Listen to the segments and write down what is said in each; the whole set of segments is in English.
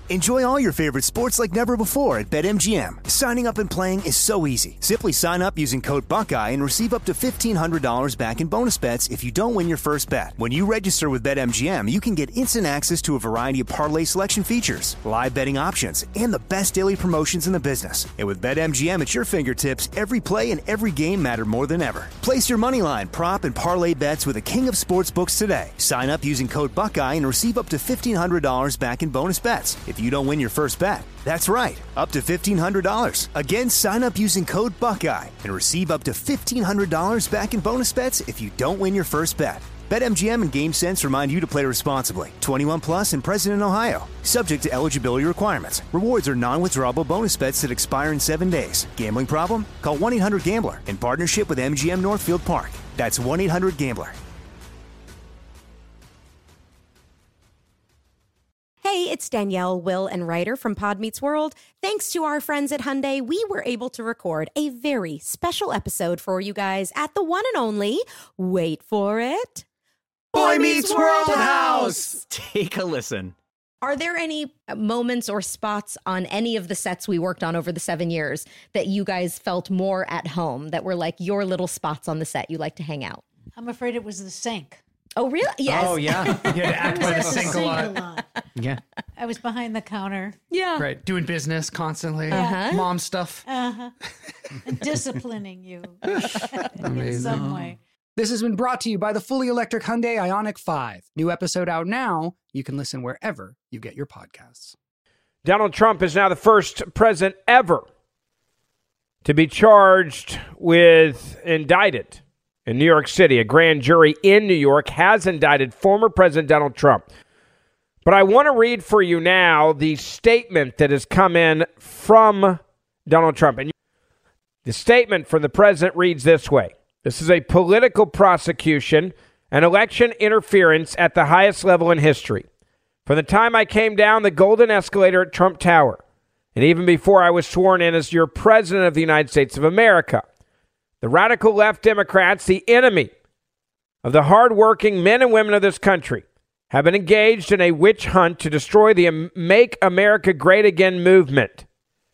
Enjoy all your favorite sports like never before at BetMGM. Signing up and playing is so easy. Simply sign up using code Buckeye and receive up to $1,500 back in bonus bets if you don't win your first bet. When you register with BetMGM, you can get instant access to a variety of parlay selection features, live betting options, and the best daily promotions in the business. And with BetMGM at your fingertips, every play and every game matter more than ever. Place your moneyline, prop, and parlay bets with the king of sportsbooks today. Sign up using code Buckeye and receive up to $1,500 back in bonus bets if you don't win your first bet. That's right, up to $1,500. Again, sign up using code Buckeye and receive up to $1,500 back in bonus bets if you don't win your first bet. BetMGM and GameSense remind you to play responsibly. 21 plus and present in Ohio. Subject to eligibility requirements. Rewards are non-withdrawable bonus bets that expire in 7 days. Gambling problem? Call 1-800-GAMBLER in partnership with MGM Northfield Park. That's 1-800-GAMBLER. Hey, it's Danielle, Will, and Ryder from Pod Meets World. Thanks to our friends at Hyundai, we were able to record a very special episode for you guys at the one and only, wait for it, Boy Meets World House! Take a listen. Are there any moments or spots on any of the sets we worked on over the 7 years that you guys felt more at home, that were like your little spots on the set you like to hang out? I'm afraid it was the sink. Oh, really? Yes. Oh, yeah. You had to act by the sink a lot. Yeah. I was behind the counter. Yeah. Right. Doing business constantly. Uh-huh. Mom stuff. And disciplining you in Amazing. some way. This has been brought to you by the fully electric Hyundai Ioniq 5. New episode out now. You can listen wherever you get your podcasts. Donald Trump is now the first president ever to be charged with indicted in New York City. A grand jury in New York has indicted former President Donald Trump. But I want to read for you now the statement that has come in from Donald Trump. And the statement from the president reads this way. This is a political prosecution and election interference at the highest level in history. From the time I came down the golden escalator at Trump Tower, and even before I was sworn in as your president of the United States of America, the radical left Democrats, the enemy of the hardworking men and women of this country, have been engaged in a witch hunt to destroy the Make America Great Again movement.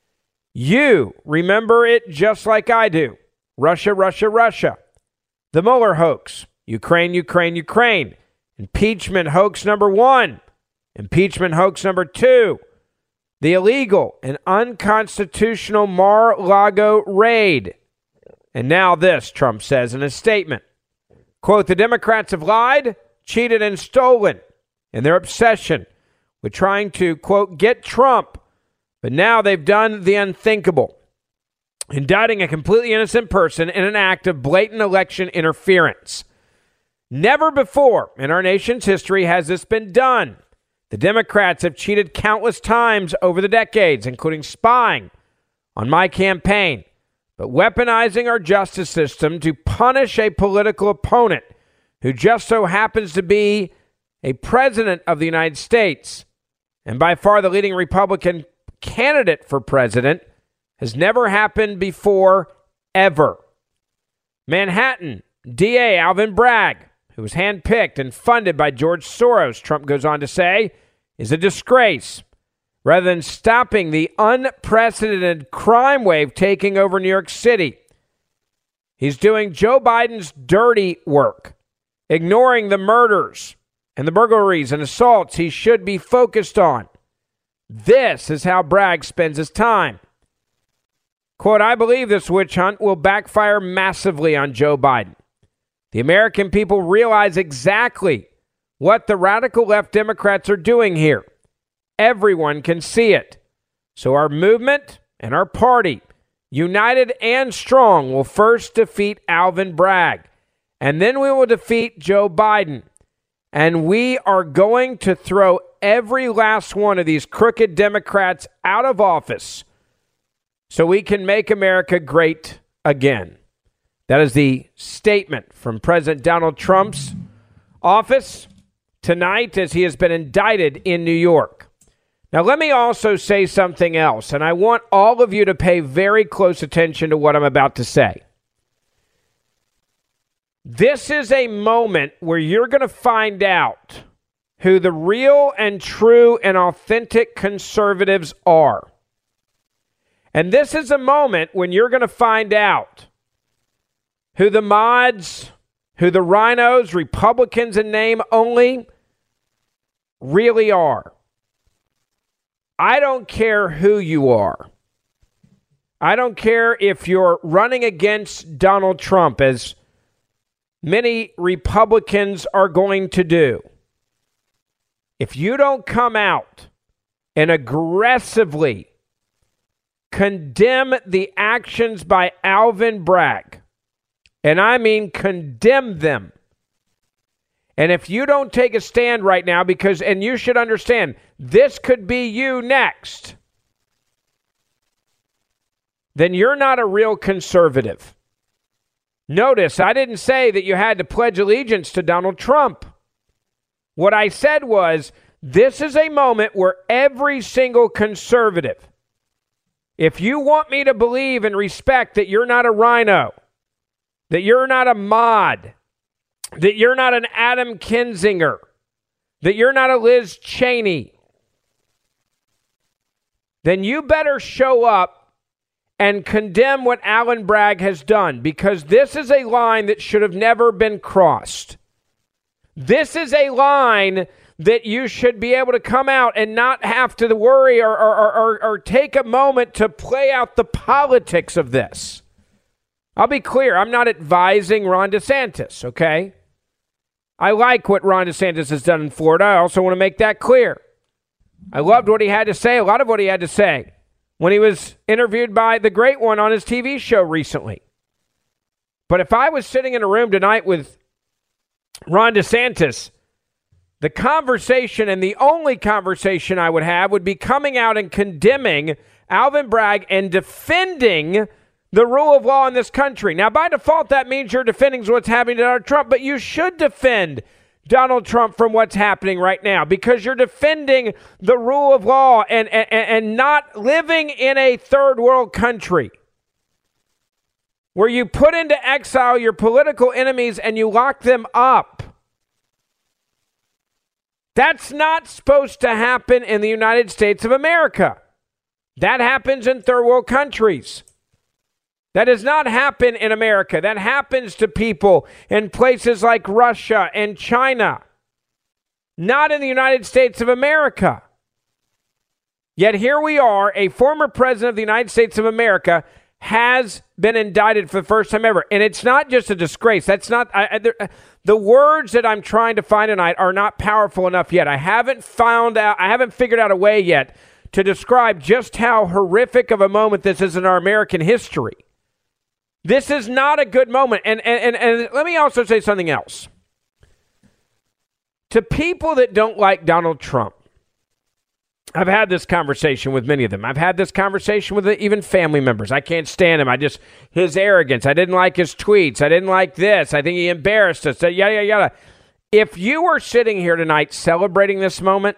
You remember it just like I do. Russia, Russia, Russia. The Mueller hoax. Ukraine, Ukraine, Ukraine. Impeachment hoax number 1. Impeachment hoax number 2. The illegal and unconstitutional Mar-a-Lago raid. And now this, Trump says in a statement. Quote, the Democrats have lied, cheated, and stolen in their obsession with trying to, quote, get Trump. But now they've done the unthinkable, indicting a completely innocent person in an act of blatant election interference. Never before in our nation's history has this been done. The Democrats have cheated countless times over the decades, including spying on my campaign, but weaponizing our justice system to punish a political opponent who just so happens to be a president of the United States and by far the leading Republican candidate for president has never happened before, ever. Manhattan DA Alvin Bragg, who was handpicked and funded by George Soros, Trump goes on to say, is a disgrace. Rather than stopping the unprecedented crime wave taking over New York City, he's doing Joe Biden's dirty work, ignoring the murders and the burglaries and assaults he should be focused on. This is how Bragg spends his time. Quote, I believe this witch hunt will backfire massively on Joe Biden. The American people realize exactly what the radical left Democrats are doing here. Everyone can see it. So our movement and our party, united and strong, will first defeat Alvin Bragg. And then we will defeat Joe Biden. And we are going to throw every last one of these crooked Democrats out of office so we can make America great again. That is the statement from President Donald Trump's office tonight as he has been indicted in New York. Now, let me also say something else, and I want all of you to pay very close attention to what I'm about to say. This is a moment where you're going to find out, who the real and true and authentic conservatives are. And this is a moment when you're going to find out who the mods, who the rhinos, Republicans in name only, really are. I don't care who you are. I don't care if you're running against Donald Trump, as many Republicans are going to do. If you don't come out and aggressively condemn the actions by Alvin Bragg, and I mean condemn them, and if you don't take a stand right now, because, and you should understand, this could be you next, then you're not a real conservative. Notice, I didn't say that you had to pledge allegiance to Donald Trump. What I said was, this is a moment where every single conservative, if you want me to believe and respect that you're not a rhino, that you're not a mod, that you're not an Adam Kinzinger, that you're not a Liz Cheney, then you better show up and condemn what Alvin Bragg has done, because this is a line that should have never been crossed. This is a line that you should be able to come out and not have to worry or take a moment to play out the politics of this. I'll be clear, I'm not advising Ron DeSantis, okay? I like what Ron DeSantis has done in Florida. I also want to make that clear. I loved what he had to say, a lot of what he had to say, when he was interviewed by the Great One on his TV show recently. But if I was sitting in a room tonight with Ron DeSantis, the conversation, and the only conversation I would have, would be coming out and condemning Alvin Bragg and defending the rule of law in this country. Now, by default, that means you're defending what's happening to Donald Trump, but you should defend Donald Trump from what's happening right now, because you're defending the rule of law and not living in a third world country where you put into exile your political enemies and you lock them up. That's not supposed to happen in the United States of America. That happens in third world countries. That does not happen in America. That happens to people in places like Russia and China, not in the United States of America. Yet here we are, a former president of the United States of America has been indicted for the first time ever. And it's not just a disgrace. That's not, the words that I'm trying to find tonight are not powerful enough yet. I haven't figured out a way yet to describe just how horrific of a moment this is in our American history. This is not a good moment. And let me also say something else. To people that don't like Donald Trump, I've had this conversation with many of them. I've had this conversation with even family members. I can't stand him. His arrogance. I didn't like his tweets. I didn't like this. I think he embarrassed us. Yada, yada, yada. If you were sitting here tonight celebrating this moment,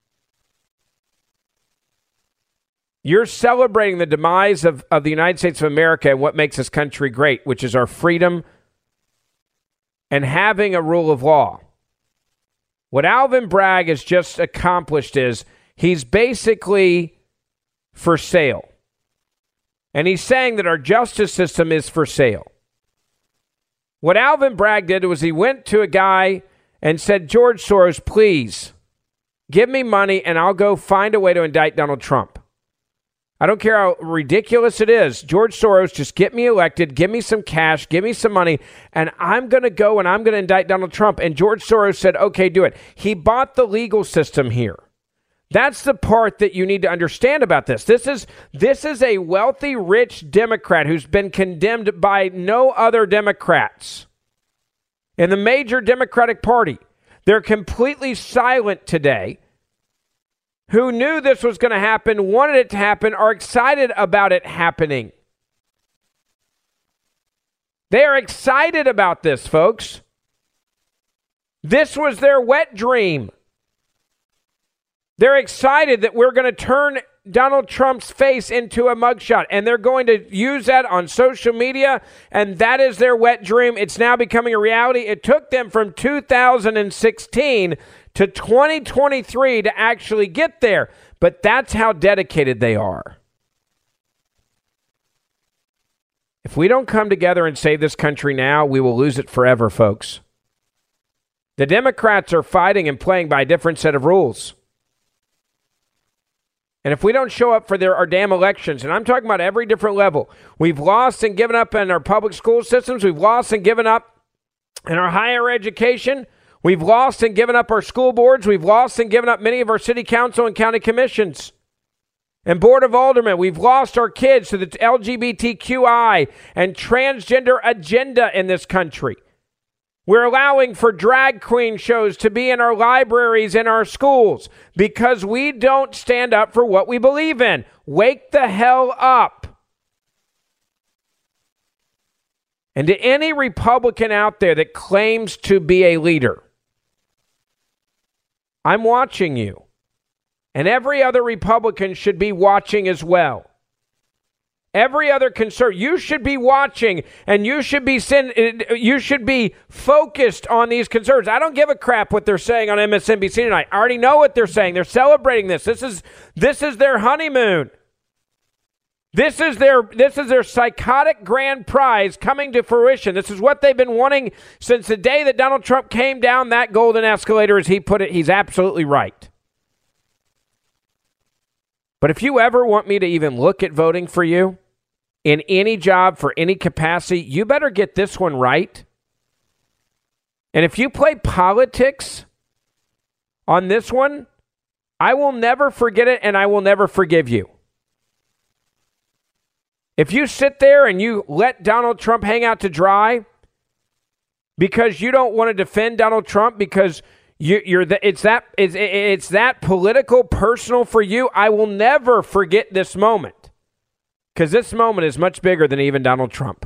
you're celebrating the demise of the United States of America and what makes this country great, which is our freedom and having a rule of law. What Alvin Bragg has just accomplished is he's basically for sale. And he's saying that our justice system is for sale. What Alvin Bragg did was he went to a guy and said, George Soros, please give me money and I'll go find a way to indict Donald Trump. I don't care how ridiculous it is. George Soros, just get me elected, give me some cash, give me some money, and I'm going to go and I'm going to indict Donald Trump. And George Soros said, okay, do it. He bought the legal system here. That's the part that you need to understand about this. This is a wealthy, rich Democrat who's been condemned by no other Democrats in the major Democratic Party. They're completely silent today. Who knew this was going to happen, wanted it to happen, are excited about it happening. They are excited about this, folks. This was their wet dream. They're excited that we're going to turn Donald Trump's face into a mugshot, and they're going to use that on social media, and that is their wet dream. It's now becoming a reality. It took them from 2016 to 2023 to actually get there. But that's how dedicated they are. If we don't come together and save this country now, we will lose it forever, folks. The Democrats are fighting and playing by a different set of rules. And if we don't show up for our damn elections, and I'm talking about every different level, we've lost and given up in our public school systems, we've lost and given up in our higher education, we've lost and given up our school boards, we've lost and given up many of our city council and county commissions and board of aldermen. We've lost our kids to the LGBTQI and transgender agenda in this country. We're allowing for drag queen shows to be in our libraries and our schools because we don't stand up for what we believe in. Wake the hell up. And to any Republican out there that claims to be a leader, I'm watching you. And every other Republican should be watching as well. Every other concern, you should be watching, and you should be focused on these concerns. I don't give a crap what they're saying on MSNBC tonight. I already know what they're saying. They're celebrating this. This is their honeymoon. This is their psychotic grand prize coming to fruition. This is what they've been wanting since the day that Donald Trump came down that golden escalator, as he put it. He's absolutely right. But if you ever want me to even look at voting for you in any job for any capacity, you better get this one right. And if you play politics on this one, I will never forget it and I will never forgive you. If you sit there and you let Donald Trump hang out to dry because you don't want to defend Donald Trump because it's that political, personal for you, I will never forget this moment. Because this moment is much bigger than even Donald Trump.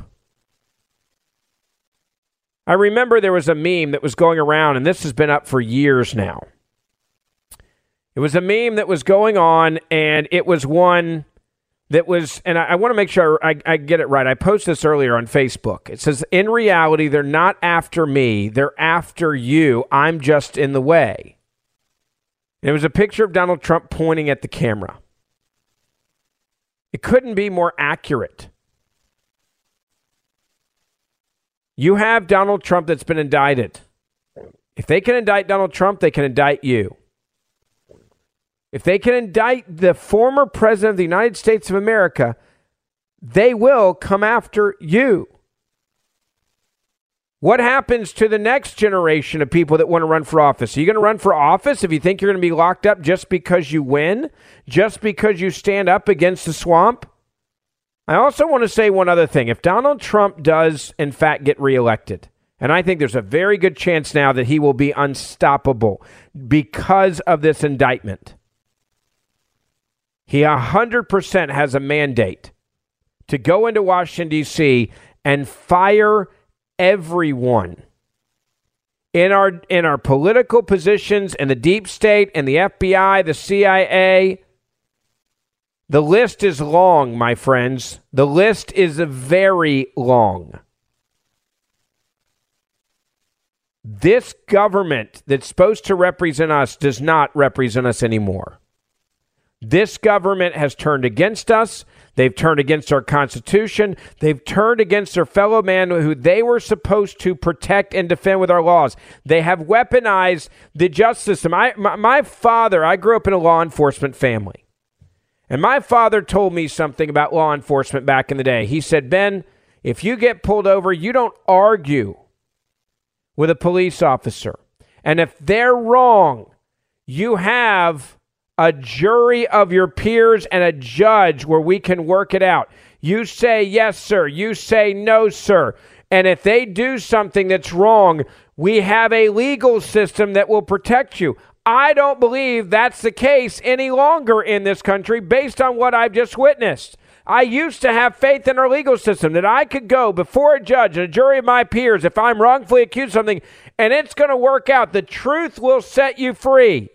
I remember there was a meme that was going around, and this has been up for years now. It was a meme that was going on, and it was one that was, and I want to make sure I get it right. I posted this earlier on Facebook. It says, in reality, they're not after me. They're after you. I'm just in the way. And it was a picture of Donald Trump pointing at the camera. It couldn't be more accurate. You have Donald Trump that's been indicted. If they can indict Donald Trump, they can indict you. If they can indict the former president of the United States of America, they will come after you. What happens to the next generation of people that want to run for office? Are you going to run for office if you think you're going to be locked up just because you win? Just because you stand up against the swamp? I also want to say one other thing. If Donald Trump does, in fact, get reelected, and I think there's a very good chance now that he will be unstoppable because of this indictment, he 100% has a mandate to go into Washington, D.C. and fire everyone in our political positions and the deep state and the FBI, the CIA. The list is long, my friends. The list is very long. This government that's supposed to represent us does not represent us anymore. This government has turned against us. They've turned against our Constitution. They've turned against their fellow man who they were supposed to protect and defend with our laws. They have weaponized the justice system. My father, I grew up in a law enforcement family. And my father told me something about law enforcement back in the day. He said, Ben, if you get pulled over, you don't argue with a police officer. And if they're wrong, you have a jury of your peers and a judge where we can work it out. You say, yes, sir. You say, no, sir. And if they do something that's wrong, we have a legal system that will protect you. I don't believe that's the case any longer in this country based on what I've just witnessed. I used to have faith in our legal system that I could go before a judge and a jury of my peers if I'm wrongfully accused of something, and it's going to work out. The truth will set you free.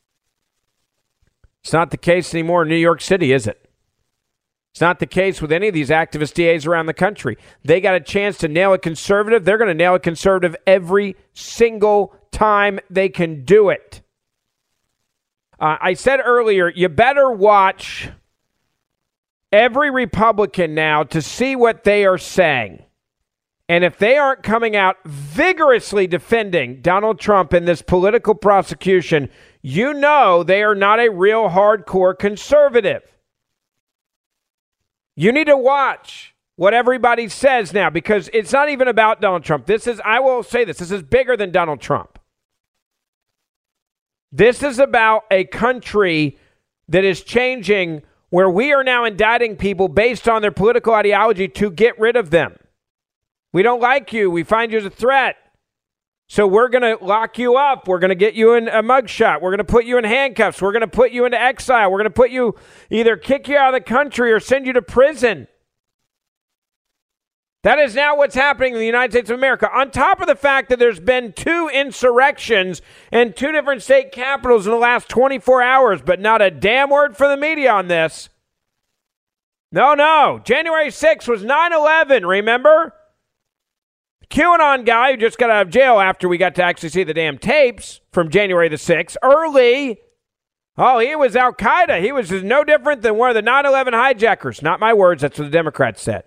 It's not the case anymore in New York City, is it? It's not the case with any of these activist DAs around the country. They got a chance to nail a conservative. They're going to nail a conservative every single time they can do it. I said earlier, you better watch every Republican now to see what they are saying. And if they aren't coming out vigorously defending Donald Trump in this political prosecution, you know they are not a real hardcore conservative. You need to watch what everybody says now, because it's not even about Donald Trump. I will say this is bigger than Donald Trump. This is about a country that is changing, where we are now indicting people based on their political ideology to get rid of them. We don't like you. We find you as a threat. So we're going to lock you up. We're going to get you in a mugshot. We're going to put you in handcuffs. We're going to put you into exile. We're going to put you, either kick you out of the country or send you to prison. That is now what's happening in the United States of America. On top of the fact that there's been 2 insurrections in 2 different state capitals in the last 24 hours, but not a damn word for the media on this. No. January 6th was 9/11, remember? QAnon guy who just got out of jail after we got to actually see the damn tapes from January the 6th, early. Oh, he was Al-Qaeda. He was no different than one of the 9/11 hijackers. Not my words. That's what the Democrats said.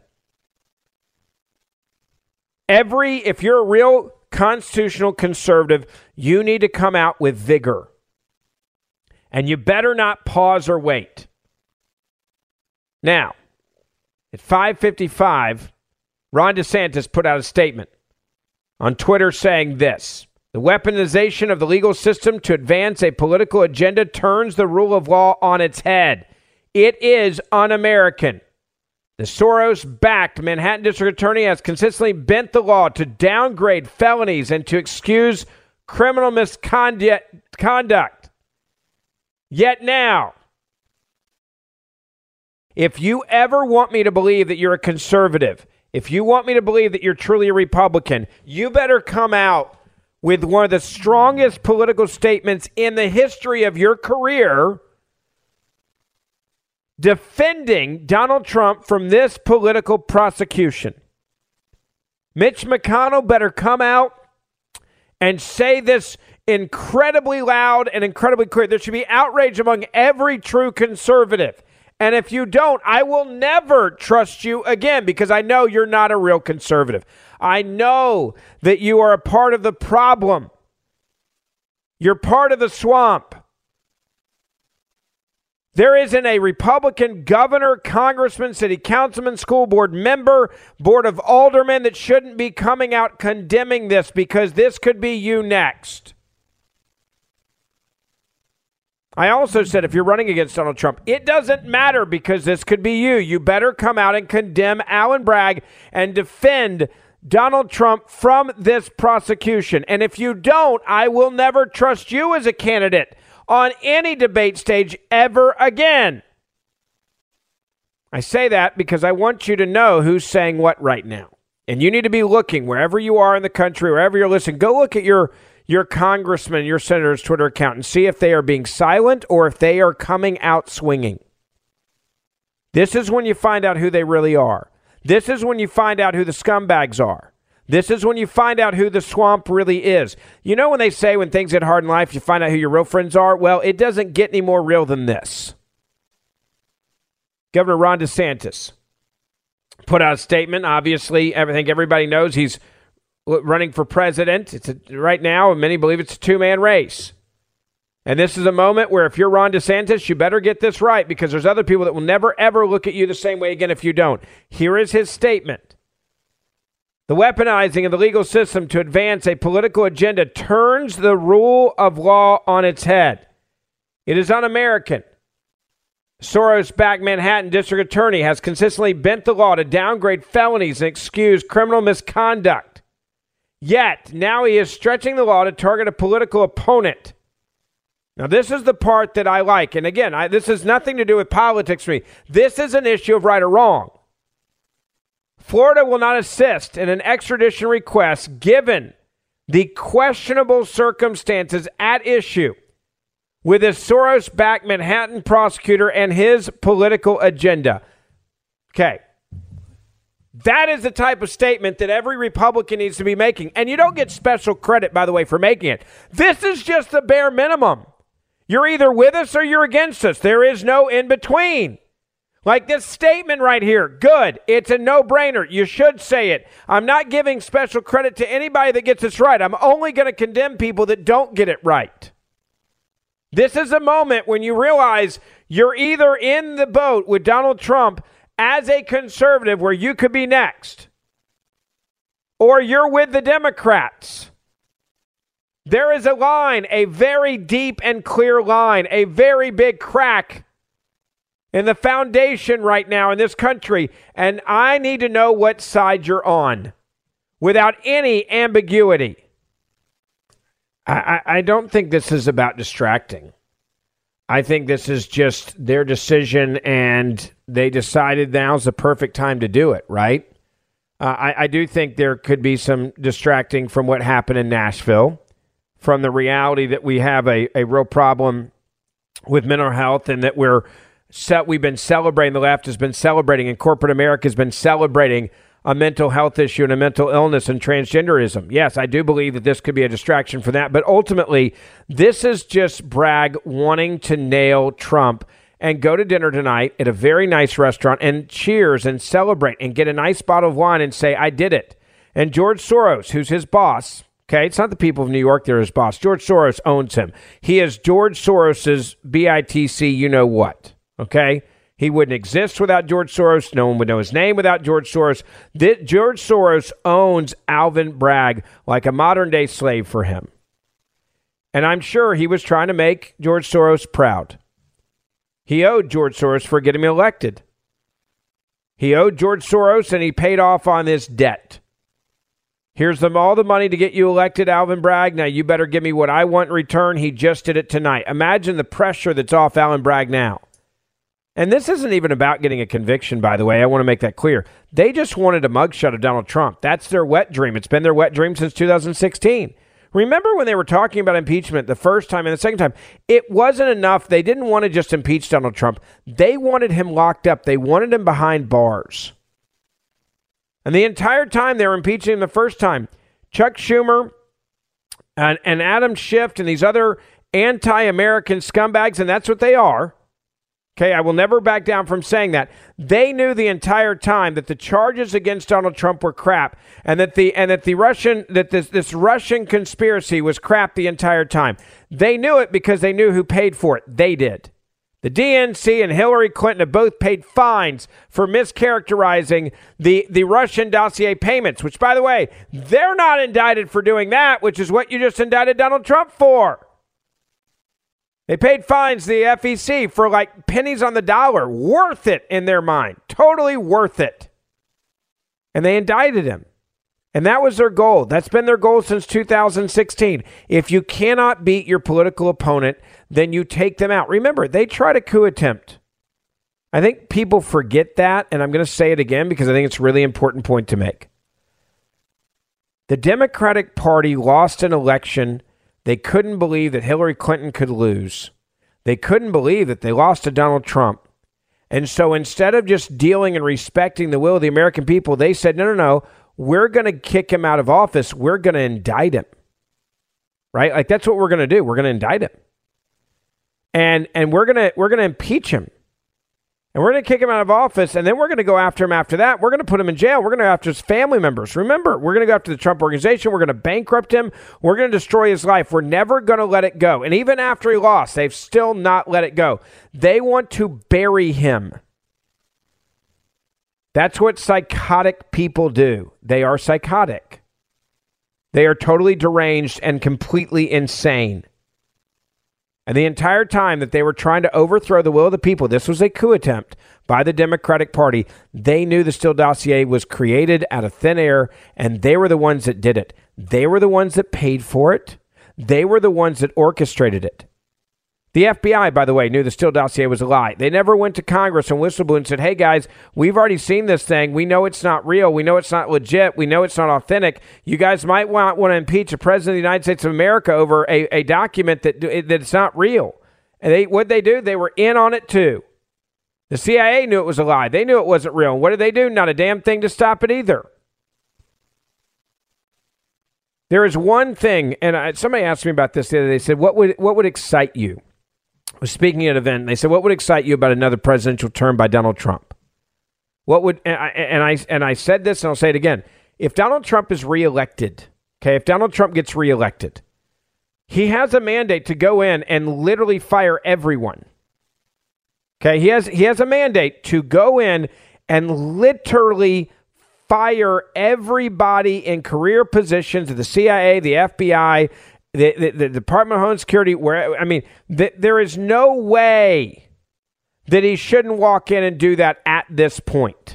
If you're a real constitutional conservative, you need to come out with vigor. And you better not pause or wait. Now, at 5:55, Ron DeSantis put out a statement on Twitter saying this: the weaponization of the legal system to advance a political agenda turns the rule of law on its head. It is un-American. The Soros-backed Manhattan District Attorney has consistently bent the law to downgrade felonies and to excuse criminal misconduct. Yet now, if you ever want me to believe that you're a conservative, if you want me to believe that you're truly a Republican, you better come out with one of the strongest political statements in the history of your career defending Donald Trump from this political prosecution. Mitch McConnell better come out and say this incredibly loud and incredibly clear. There should be outrage among every true conservative. And if you don't, I will never trust you again, because I know you're not a real conservative. I know that you are a part of the problem. You're part of the swamp. There isn't a Republican governor, congressman, city councilman, school board member, board of aldermen that shouldn't be coming out condemning this, because this could be you next. I also said if you're running against Donald Trump, it doesn't matter, because this could be you. You better come out and condemn Alvin Bragg and defend Donald Trump from this prosecution. And if you don't, I will never trust you as a candidate on any debate stage ever again. I say that because I want you to know who's saying what right now. And you need to be looking wherever you are in the country, wherever you're listening. Go look at your congressman, your senator's Twitter account and see if they are being silent or if they are coming out swinging. This is when you find out who they really are. This is when you find out who the scumbags are. This is when you find out who the swamp really is. You know when they say when things get hard in life, you find out who your real friends are? Well, it doesn't get any more real than this. Governor Ron DeSantis put out a statement. Obviously, I think everybody knows he's running for president. Right now, many believe it's a two-man race. And this is a moment where if you're Ron DeSantis, you better get this right, because there's other people that will never, ever look at you the same way again if you don't. Here is his statement. The weaponizing of the legal system to advance a political agenda turns the rule of law on its head. It is un-American. Soros-backed Manhattan District Attorney has consistently bent the law to downgrade felonies and excuse criminal misconduct. Yet, now he is stretching the law to target a political opponent. Now, this is the part that I like. And again, this has nothing to do with politics for me. This is an issue of right or wrong. Florida will not assist in an extradition request given the questionable circumstances at issue with a Soros-backed Manhattan prosecutor and his political agenda. Okay. That is the type of statement that every Republican needs to be making. And you don't get special credit, by the way, for making it. This is just the bare minimum. You're either with us or you're against us. There is no in between. Like this statement right here, good. It's a no-brainer. You should say it. I'm not giving special credit to anybody that gets this right. I'm only going to condemn people that don't get it right. This is a moment when you realize you're either in the boat with Donald Trump as a conservative where you could be next, or you're with the Democrats. There is a line, a very deep and clear line, a very big crack in the foundation right now in this country, and I need to know what side you're on without any ambiguity. I don't think this is about distracting. I think this is just their decision, and they decided now's the perfect time to do it, right? I do think there could be some distracting from what happened in Nashville, from the reality that we have a real problem with mental health, and that we've been celebrating, the left has been celebrating, and corporate America has been celebrating a mental health issue and a mental illness and transgenderism. Yes, I do believe that this could be a distraction for that. But ultimately, this is just Bragg wanting to nail Trump and go to dinner tonight at a very nice restaurant and cheers and celebrate and get a nice bottle of wine and say, I did it. And George Soros, who's his boss, okay, it's not the people of New York, they're his boss. George Soros owns him. He is George Soros's BITC, you know what, okay? He wouldn't exist without George Soros. No one would know his name without George Soros. George Soros owns Alvin Bragg like a modern-day slave for him. And I'm sure he was trying to make George Soros proud. He owed George Soros for getting him elected. He owed George Soros, and he paid off on this debt. Here's all the money to get you elected, Alvin Bragg. Now you better give me what I want in return. He just did it tonight. Imagine the pressure that's off Alvin Bragg now. And this isn't even about getting a conviction, by the way. I want to make that clear. They just wanted a mugshot of Donald Trump. That's their wet dream. It's been their wet dream since 2016. Remember when they were talking about impeachment the first time and the second time? It wasn't enough. They didn't want to just impeach Donald Trump. They wanted him locked up. They wanted him behind bars. And the entire time they were impeaching him the first time, Chuck Schumer and Adam Schiff and these other anti-American scumbags, and that's what they are. Okay, I will never back down from saying that. They knew the entire time that the charges against Donald Trump were crap, and that this Russian conspiracy was crap the entire time. They knew it because they knew who paid for it. They did. The DNC and Hillary Clinton have both paid fines for mischaracterizing the Russian dossier payments, which, by the way, they're not indicted for doing that, which is what you just indicted Donald Trump for. They paid fines to the FEC for like pennies on the dollar. Worth it in their mind. Totally worth it. And they indicted him. And that was their goal. That's been their goal since 2016. If you cannot beat your political opponent, then you take them out. Remember, they tried a coup attempt. I think people forget that, and I'm going to say it again because I think it's a really important point to make. The Democratic Party lost an election. They couldn't believe that Hillary Clinton could lose. They couldn't believe that they lost to Donald Trump. And so instead of just dealing and respecting the will of the American people, they said, no, we're going to kick him out of office. We're going to indict him. Right? Like that's what we're going to do. We're going to indict him. And we're going to impeach him. And we're going to kick him out of office, and then we're going to go after him after that. We're going to put him in jail. We're going to go after his family members. Remember, we're going to go after the Trump organization. We're going to bankrupt him. We're going to destroy his life. We're never going to let it go. And even after he lost, they've still not let it go. They want to bury him. That's what psychotic people do. They are psychotic. They are totally deranged and completely insane. And the entire time that they were trying to overthrow the will of the people, this was a coup attempt by the Democratic Party. They knew the Steele dossier was created out of thin air, and they were the ones that did it. They were the ones that paid for it. They were the ones that orchestrated it. The FBI, by the way, knew the Steele dossier was a lie. They never went to Congress and whistleblew and said, hey, guys, we've already seen this thing. We know it's not real. We know it's not legit. We know it's not authentic. You guys might want to impeach a president of the United States of America over a document that it's not real. And what'd they do? They were in on it, too. The CIA knew it was a lie. They knew it wasn't real. And what did they do? Not a damn thing to stop it either. There is one thing, and somebody asked me about this the other day. They said, what would excite you? I was speaking at an event, and they said, what would excite you about another presidential term by Donald Trump? What would, and I said this, and I'll say it again. If Donald Trump is reelected, okay, if Donald Trump gets reelected, he has a mandate to go in and literally fire everyone. Okay, he has a mandate to go in and literally fire everybody in career positions of the CIA, the FBI, the Department of Homeland Security. There is no way that he shouldn't walk in and do that at this point.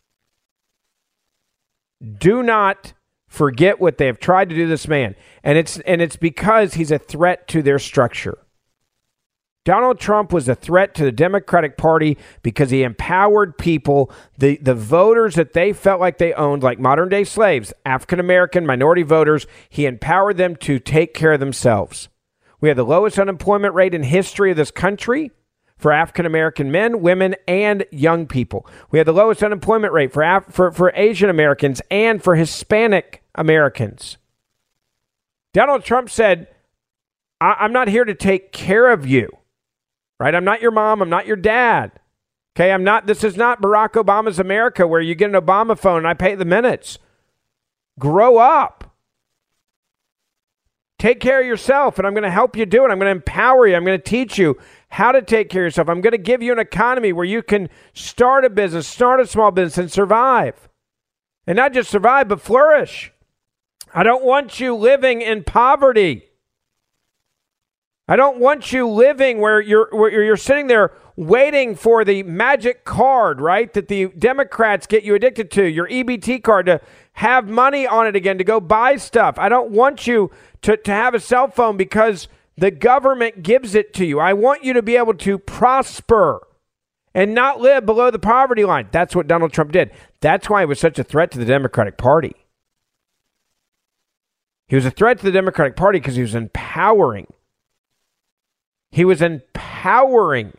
Do not forget what they have tried to do to this man, and it's because he's a threat to their structure. Donald Trump was a threat to the Democratic Party because he empowered people, the voters that they felt like they owned, like modern-day slaves, African-American, minority voters. He empowered them to take care of themselves. We have the lowest unemployment rate in history of this country for African-American men, women, and young people. We have the lowest unemployment rate for Asian Americans and for Hispanic Americans. Donald Trump said, I'm not here to take care of you. Right? I'm not your mom. I'm not your dad. Okay, this is not Barack Obama's America where you get an Obama phone and I pay the minutes. Grow up. Take care of yourself, and I'm going to help you do it. I'm going to empower you. I'm going to teach you how to take care of yourself. I'm going to give you an economy where you can start a business, start a small business, and survive. And not just survive, but flourish. I don't want you living in poverty. I don't want you living where you're sitting there waiting for the magic card, right, that the Democrats get you addicted to, your EBT card, to have money on it again, to go buy stuff. I don't want you to have a cell phone because the government gives it to you. I want you to be able to prosper and not live below the poverty line. That's what Donald Trump did. That's why he was such a threat to the Democratic Party. He was a threat to the Democratic Party because he was empowering. He was empowering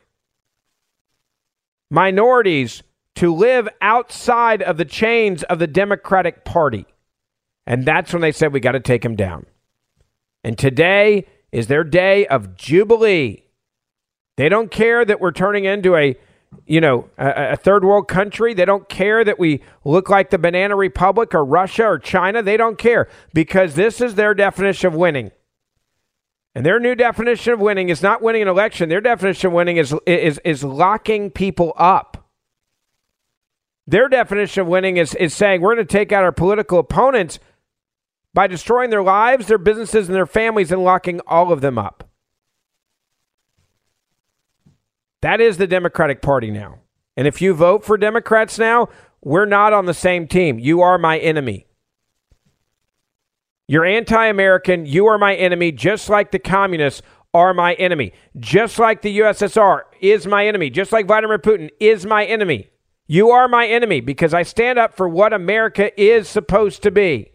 minorities to live outside of the chains of the Democratic Party. And that's when they said, we got to take him down. And today is their day of jubilee. They don't care that we're turning into a third world country. They don't care that we look like the Banana Republic or Russia or China. They don't care because this is their definition of winning. And their new definition of winning is not winning an election. Their definition of winning is locking people up. Their definition of winning is saying we're going to take out our political opponents by destroying their lives, their businesses, and their families and locking all of them up. That is the Democratic Party now. And if you vote for Democrats now, we're not on the same team. You are my enemy. You're anti-American. You are my enemy, just like the communists are my enemy. Just like the USSR is my enemy. Just like Vladimir Putin is my enemy. You are my enemy because I stand up for what America is supposed to be.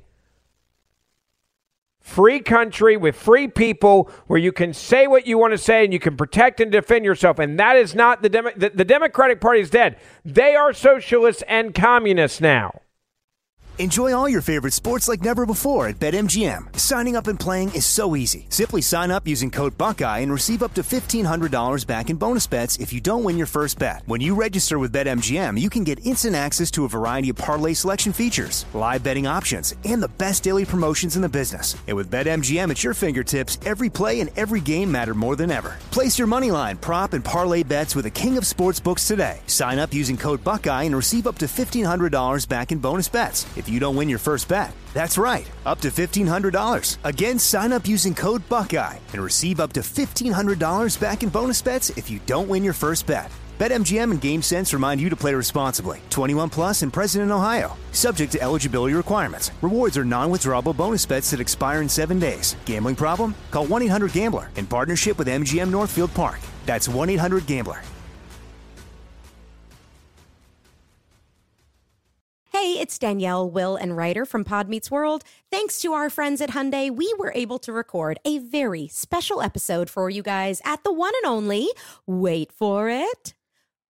Free country with free people where you can say what you want to say and you can protect and defend yourself. And that is not the Democratic Party is dead. They are socialists and communists now. Enjoy all your favorite sports like never before at BetMGM. Signing up and playing is so easy. Simply sign up using code Buckeye and receive up to $1,500 back in bonus bets if you don't win your first bet. When you register with BetMGM, you can get instant access to a variety of parlay selection features, live betting options, and the best daily promotions in the business. And with BetMGM at your fingertips, every play and every game matter more than ever. Place your moneyline, prop, and parlay bets with the king of sportsbooks today. Sign up using code Buckeye and receive up to $1,500 back in bonus bets if you don't win your first bet. That's right, up to $1,500. Again, sign up using code Buckeye and receive up to $1,500 back in bonus bets if you don't win your first bet. BetMGM and GameSense remind you to play responsibly. 21 plus and present in Ohio. Subject to eligibility requirements. Rewards are non-withdrawable bonus bets that expire in 7 days. Gambling problem? Call 1-800-GAMBLER in partnership with MGM Northfield Park. That's 1-800-GAMBLER. Hey, it's Danielle, Will, and Ryder from Pod Meets World. Thanks to our friends at Hyundai, we were able to record a very special episode for you guys at the one and only, wait for it,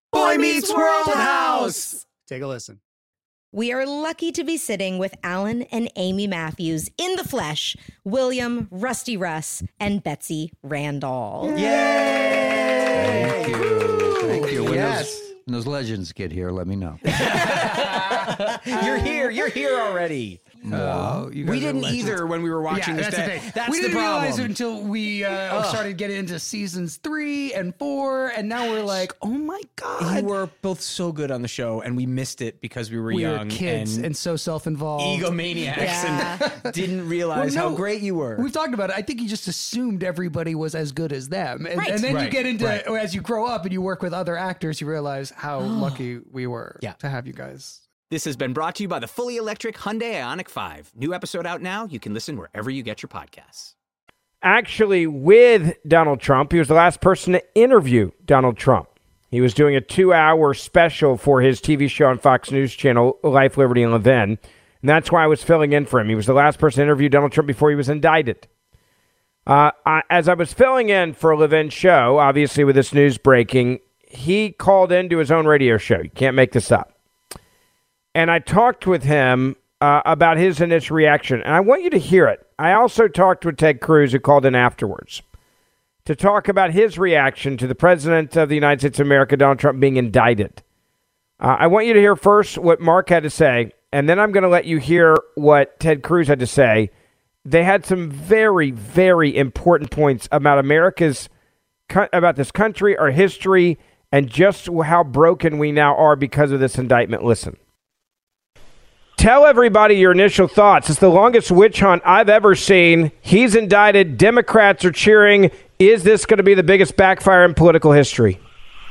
Boy Meets World House. Take a listen. We are lucky to be sitting with Alan and Amy Matthews in the flesh, William, Rusty Russ, and Betsy Randall. Thank you. Thank you. Yes. When those legends get here, let me know. You're here. You're here already. Oh, you guys We are didn't legends. either when we were watching this. That's the thing. That's we the didn't problem. realize it until we started getting into seasons 3 and 4, and now we're like, oh my god, You were both so good on the show, and we missed it because we were we young were kids and so self-involved. egomaniacs and didn't realize Well, no, how great you were. We've talked about it. I think you just assumed everybody was as good as them. And, Right. and then you Right, get into, right. as you grow up and you work with other actors, you realize how lucky we were Yeah. to have you guys. This has been brought to you by the fully electric Hyundai Ioniq 5. New episode out now. You can listen wherever you get your podcasts. Actually, with Donald Trump, he was the last person to interview Donald Trump. He was doing a 2-hour special for his TV show on Fox News Channel, Life, Liberty, and Levin. And that's why I was filling in for him. He was the last person to interview Donald Trump before he was indicted. As I was filling in for Levin's show, obviously with this news breaking, he called into his own radio show. You can't make this up. And I talked with him about his initial reaction. And I want you to hear it. I also talked with Ted Cruz, who called in afterwards, to talk about his reaction to the President of the United States of America, Donald Trump, being indicted. I want you to hear first what Mark had to say, and then I'm going to let you hear what Ted Cruz had to say. They had some very, very important points about about this country, our history, and just how broken we now are because of this indictment. Listen. Tell everybody your initial thoughts. It's the longest witch hunt I've ever seen. He's indicted. Democrats are cheering. Is this going to be the biggest backfire in political history?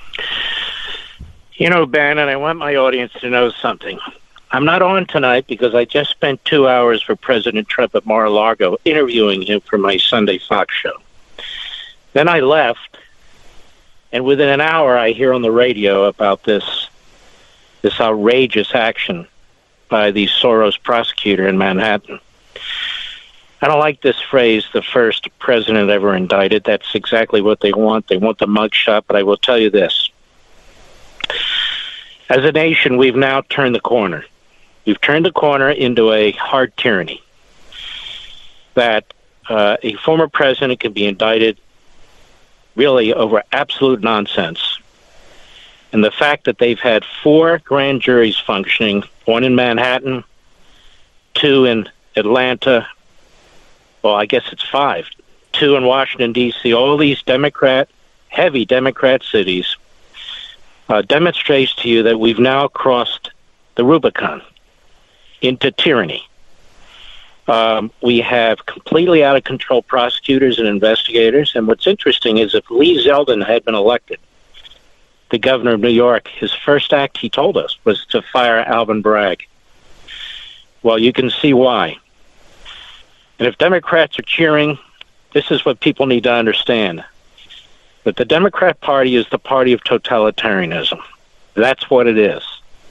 You know, Ben, and I want my audience to know something. I'm not on tonight because I just spent 2 hours for President Trump at Mar-a-Lago interviewing him for my Sunday Fox show. Then I left, and within an hour I hear on the radio about this outrageous action by the Soros prosecutor in Manhattan. I don't like this phrase, the first president ever indicted. That's exactly what they want. They want the mugshot, but I will tell you this. As a nation, we've now turned the corner. We've turned the corner into a hard tyranny that a former president can be indicted really over absolute nonsense. And the fact that they've had 4 grand juries functioning, 1 in Manhattan, 2 in Atlanta, well, I guess it's 5, 2 in Washington, D.C., all these heavy Democrat cities, demonstrates to you that we've now crossed the Rubicon into tyranny. We have completely out of control prosecutors and investigators. And what's interesting is if Lee Zeldin had been elected, the governor of New York, his first act, he told us, was to fire Alvin Bragg. Well, you can see why. And if Democrats are cheering, this is what people need to understand. That the Democrat Party is the party of totalitarianism. That's what it is.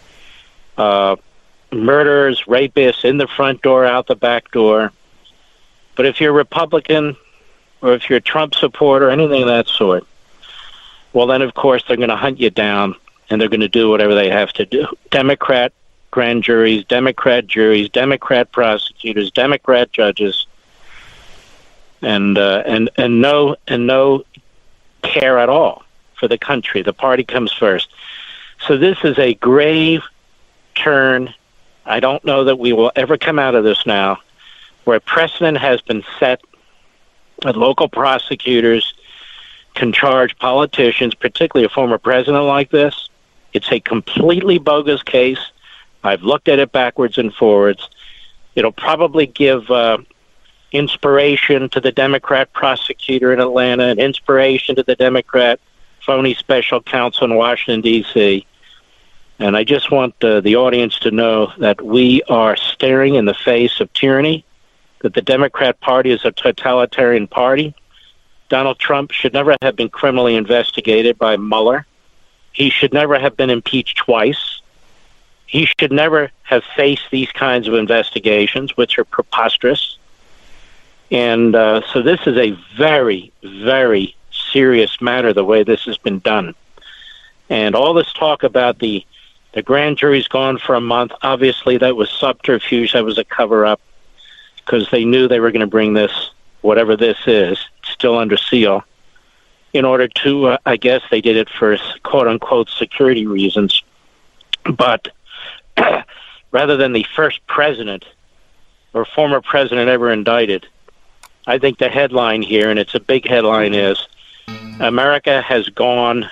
Murderers, rapists, in the front door, out the back door. But if you're a Republican or if you're a Trump supporter, anything of that sort, well, then, of course, they're going to hunt you down, and they're going to do whatever they have to do. Democrat grand juries, Democrat prosecutors, Democrat judges, and no care at all for the country. The party comes first. So this is a grave turn. I don't know that we will ever come out of this now, where a precedent has been set that local prosecutors can charge politicians, particularly a former president like this. It's a completely bogus case. I've looked at it backwards and forwards. It'll probably give inspiration to the Democrat prosecutor in Atlanta and inspiration to the Democrat phony special counsel in Washington, D.C. And I just want the audience to know that we are staring in the face of tyranny, that the Democrat Party is a totalitarian party. Donald Trump should never have been criminally investigated by Mueller. He should never have been impeached twice. He should never have faced these kinds of investigations, which are preposterous. And so this is a very, very serious matter, the way this has been done. And all this talk about the grand jury's gone for a month, obviously that was subterfuge, that was a cover-up, because they knew they were going to bring this, whatever this is, still under seal, in order to, I guess they did it for quote-unquote security reasons. But rather than the first president or former president ever indicted, I think the headline here, and it's a big headline, is America has gone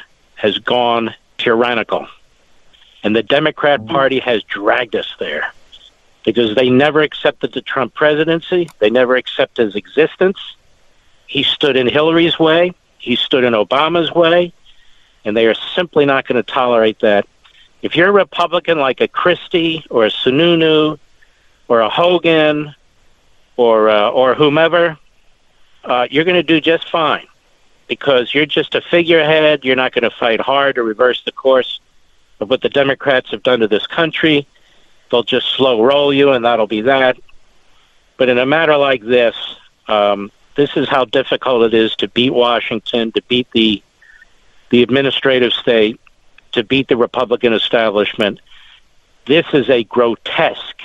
tyrannical. And the Democrat Party has dragged us there because they never accepted the Trump presidency. They never accepted his existence. He stood in Hillary's way. He stood in Obama's way. And they are simply not going to tolerate that. If you're a Republican like a Christie or a Sununu or a Hogan or whomever, you're going to do just fine because you're just a figurehead. You're not going to fight hard to reverse the course of what the Democrats have done to this country. They'll just slow roll you, and that'll be that. But in a matter like this, this is how difficult it is to beat Washington, to beat the administrative state, to beat the Republican establishment. This is a grotesque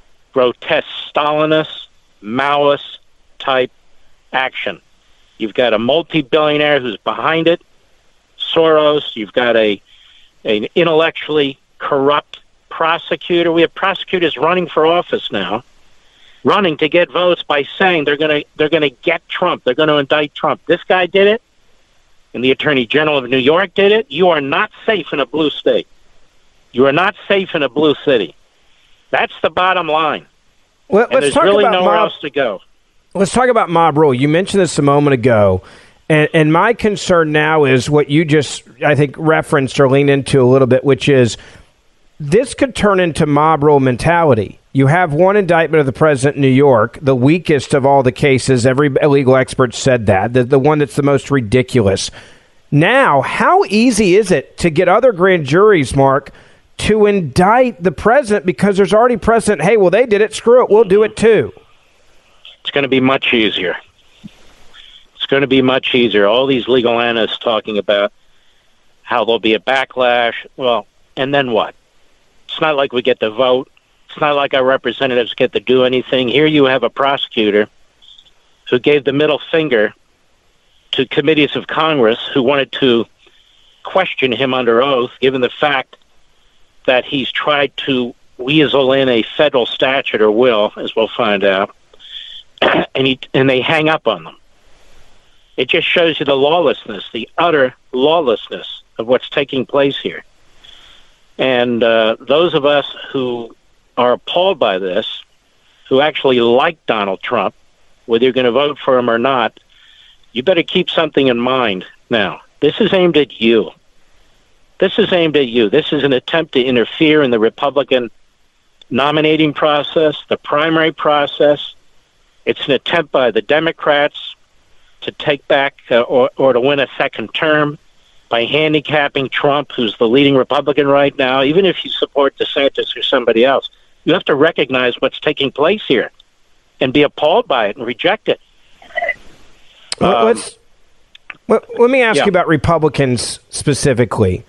Stalinist, Maoist type action. You've got a multi-billionaire who's behind it, Soros. You've got an intellectually corrupt prosecutor. We have prosecutors running for office now, running to get votes by saying they're going to get Trump. They're going to indict Trump. This guy did it, and the Attorney General of New York did it. You are not safe in a blue state. You are not safe in a blue city. That's the bottom line. Well, and there's really nowhere else to go. Let's talk about mob rule. You mentioned this a moment ago, and my concern now is what you just, I think, referenced or leaned into a little bit, which is this could turn into mob rule mentality. You have one indictment of the president in New York, the weakest of all the cases. Every legal expert said that, the one that's the most ridiculous. Now, how easy is it to get other grand juries, Mark, to indict the president because there's already precedent? Hey, well, they did it. Screw it. We'll do it too. It's going to be much easier. It's going to be much easier. All these legal analysts talking about how there'll be a backlash. Well, and then what? It's not like we get to vote. It's not like our representatives get to do anything. Here you have a prosecutor who gave the middle finger to committees of Congress who wanted to question him under oath, given the fact that he's tried to weasel in a federal statute or will, as we'll find out, and they hang up on them. It just shows you the lawlessness, the utter lawlessness of what's taking place here. And those of us who are appalled by this, who actually like Donald Trump, whether you're going to vote for him or not, you better keep something in mind now. This is aimed at you. This is aimed at you. This is an attempt to interfere in the Republican nominating process, the primary process. It's an attempt by the Democrats to take back or to win a second term by handicapping Trump, who's the leading Republican right now. Even if you support DeSantis or somebody else, you have to recognize what's taking place here and be appalled by it and reject it. Let me ask you about Republicans specifically.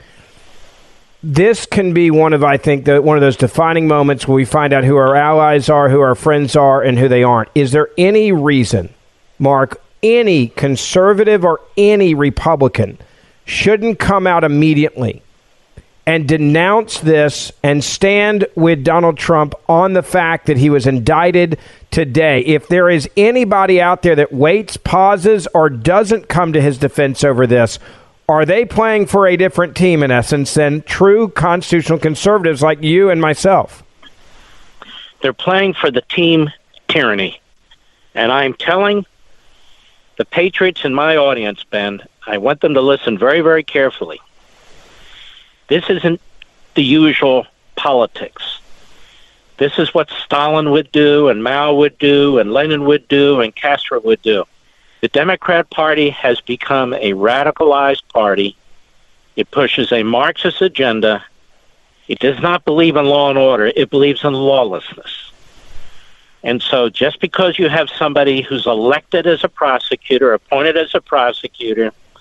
This can be one of, I think, one of those defining moments where we find out who our allies are, who our friends are, and who they aren't. Is there any reason, Mark, any conservative or any Republican shouldn't come out immediately and denounce this and stand with Donald Trump on the fact that he was indicted today? If there is anybody out there that waits, pauses, or doesn't come to his defense over this, are they playing for a different team, in essence, than true constitutional conservatives like you and myself? They're playing for the team tyranny. And I'm telling the patriots in my audience, Ben, I want them to listen very, very carefully. This isn't the usual politics. This is what Stalin would do and Mao would do and Lenin would do and Castro would do. The Democrat Party has become a radicalized party. It pushes a Marxist agenda. It does not believe in law and order. It believes in lawlessness. And so just because you have somebody who's elected as a prosecutor, appointed as a prosecutor,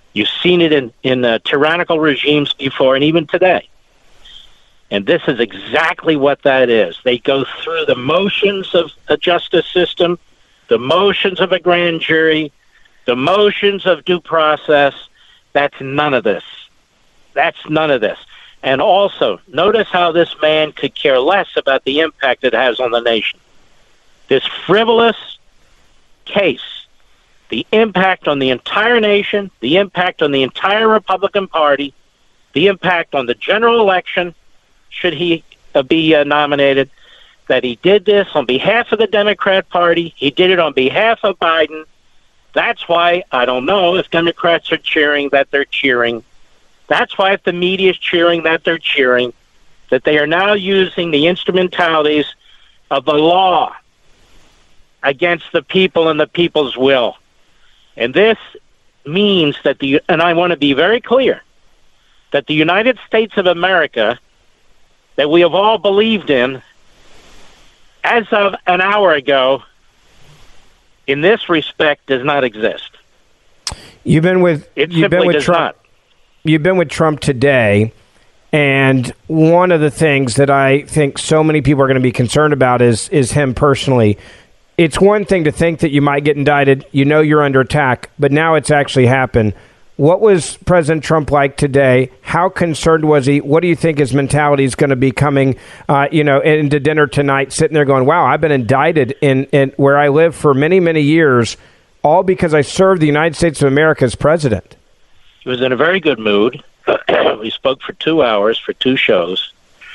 You've seen it in tyrannical regimes before and even today. And this is exactly what that is. They go through the motions of a justice system, the motions of a grand jury, the motions of due process. That's none of this. That's none of this. And also, notice how this man could care less about the impact it has on the nation. This frivolous case, the impact on the entire nation, the impact on the entire Republican Party, the impact on the general election, should he be nominated, that he did this on behalf of the Democrat Party. He did it on behalf of Biden. That's why, I don't know if Democrats are cheering, that they're cheering. That's why if the media is cheering, that they're cheering, that they are now using the instrumentalities of the law against the people and the people's will. And this means that and I want to be very clear, that the United States of America that we have all believed in as of an hour ago, in this respect, does not exist. You've been with does Trump. Not. You've been with Trump today, and one of the things that I think so many people are going to be concerned about is him personally. It's one thing to think that you might get indicted, you know you're under attack, but now it's actually happened. What was President Trump like today? How concerned was he? What do you think his mentality is going to be coming, into dinner tonight, sitting there going, wow, I've been indicted in where I live for many, many years, all because I served the United States of America as president? He was in a very good mood. We spoke for 2 hours for 2 shows.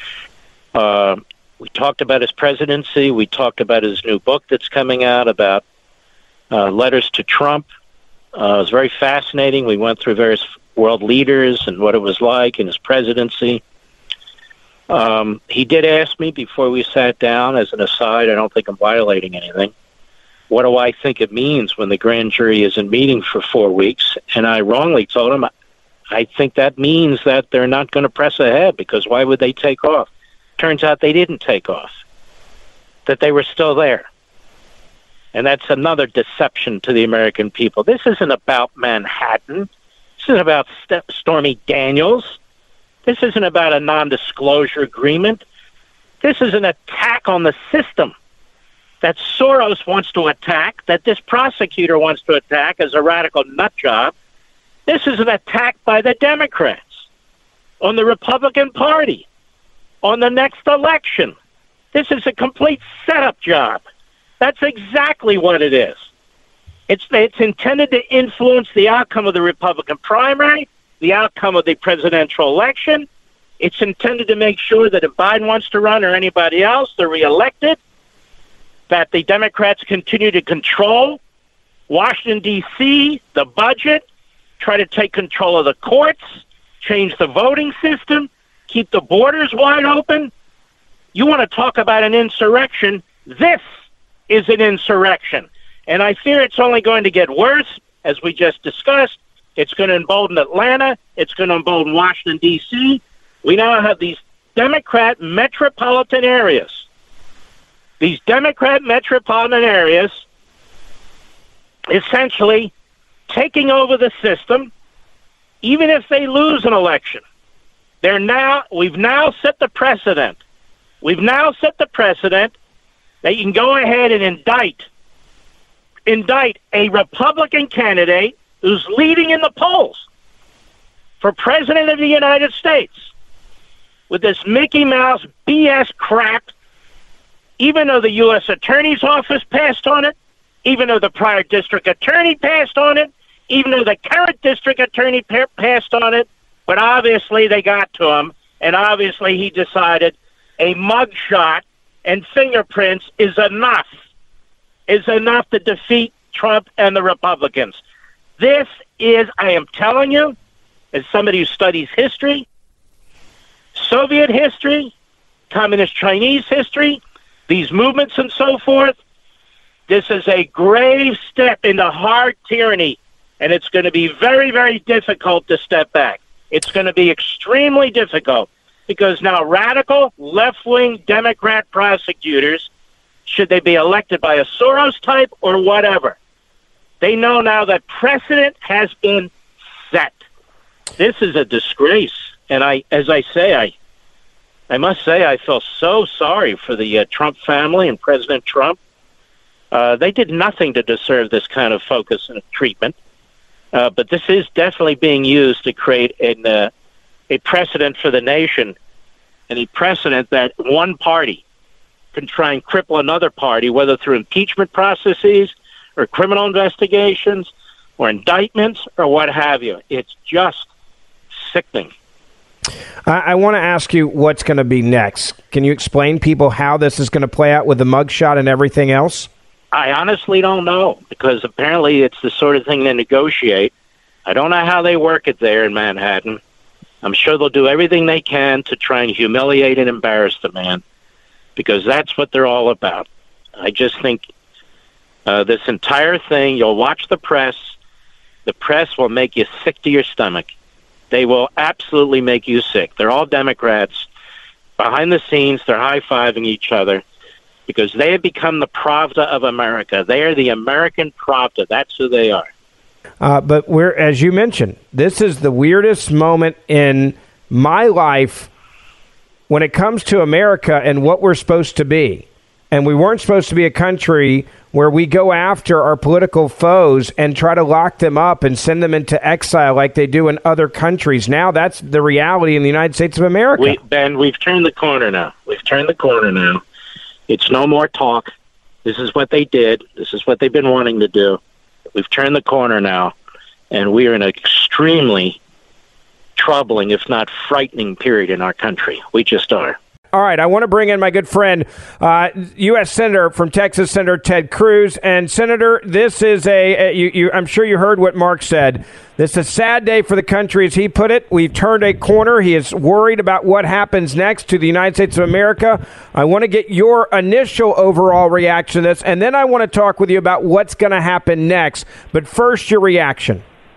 We talked about his presidency. We talked about his new book that's coming out about letters to Trump. It was very fascinating. We went through various world leaders and what it was like in his presidency. He did ask me before we sat down, as an aside, I don't think I'm violating anything, what do I think it means when the grand jury isn't meeting for 4 weeks? And I wrongly told him, I think that means that they're not going to press ahead, because why would they take off? Turns out they didn't take off, that they were still there. And that's another deception to the American people. This isn't about Manhattan. This isn't about Stormy Daniels. This isn't about a non-disclosure agreement. This is an attack on the system that Soros wants to attack, that this prosecutor wants to attack as a radical nut job. This is an attack by the Democrats on the Republican Party, on the next election. This is a complete setup job. That's exactly what it is. It's intended to influence the outcome of the Republican primary, the outcome of the presidential election. It's intended to make sure that if Biden wants to run or anybody else, they're reelected, that the Democrats continue to control Washington, D.C., the budget, try to take control of the courts, change the voting system, keep the borders wide open. You want to talk about an insurrection? This is an insurrection. And I fear it's only going to get worse, as we just discussed. It's going to embolden Atlanta. It's going to embolden Washington, D.C. We now have these Democrat metropolitan areas. These Democrat metropolitan areas essentially taking over the system, even if they lose an election. We've now set the precedent. We've now set the precedent that you can go ahead and indict a Republican candidate who's leading in the polls for president of the United States with this Mickey Mouse BS crap, even though the U.S. Attorney's Office passed on it, even though the prior district attorney passed on it, even though the current district attorney passed on it, but obviously they got to him, and obviously he decided a mugshot and fingerprints is enough to defeat Trump and the Republicans. This is, I am telling you, as somebody who studies history, Soviet history, Communist Chinese history, these movements and so forth, this is a grave step into hard tyranny, and it's going to be very, very difficult to step back. It's going to be extremely difficult because now radical left-wing Democrat prosecutors, should they be elected by a Soros type or whatever, they know now that precedent has been set. This is a disgrace. And I must say I feel so sorry for the Trump family and President Trump. They did nothing to deserve this kind of focus and treatment. But this is definitely being used to create a precedent for the nation, and a precedent that one party can try and cripple another party, whether through impeachment processes or criminal investigations or indictments or what have you. It's just sickening. I want to ask you what's going to be next. Can you explain people how this is going to play out with the mugshot and everything else? I honestly don't know, because apparently it's the sort of thing they negotiate. I don't know how they work it there in Manhattan. I'm sure they'll do everything they can to try and humiliate and embarrass the man, because that's what they're all about. I just think this entire thing, you'll watch the press. The press will make you sick to your stomach. They will absolutely make you sick. They're all Democrats. Behind the scenes, they're high-fiving each other, because they have become the Pravda of America. They are the American Pravda. That's who they are. But as you mentioned, this is the weirdest moment in my life when it comes to America and what we're supposed to be. And we weren't supposed to be a country where we go after our political foes and try to lock them up and send them into exile like they do in other countries. Now that's the reality in the United States of America. Ben, we've turned the corner now. It's no more talk. This is what they did. This is what they've been wanting to do. We've turned the corner now, and we are in an extremely troubling, if not frightening, period in our country. We just are. All right, I want to bring in my good friend, U.S. Senator from Texas, Senator Ted Cruz. And, Senator, this is I'm sure you heard what Mark said. This is a sad day for the country, as he put it. We've turned a corner. He is worried about what happens next to the United States of America. I want to get your initial overall reaction to this, and then I want to talk with you about what's going to happen next. But first, your reaction.